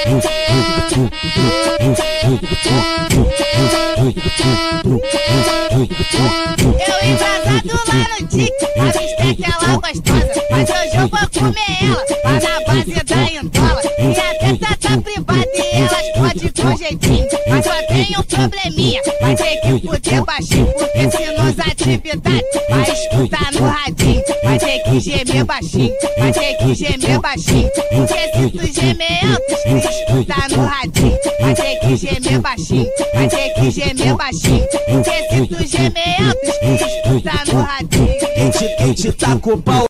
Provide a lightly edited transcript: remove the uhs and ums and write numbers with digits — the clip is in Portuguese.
embrasado lá no tique, avistei aquela gostosa, mas hoje eu vou comer ela, lá na base da endola. E a teta tá privada e elas podem com jeitinho, mas só tem um probleminha, vai ter que fuder baixinho, porque se nos atividade vai escutar no radinho, vai ter que gemer baixinho, vai ter que gemer baixinho, porque se tu gemer alto, escutar no radinho, vai ter que gemer baixinho, vai ter que gemer baixinho, porque se tu gemer alto, escutar no radinho. Quem te tá com o pau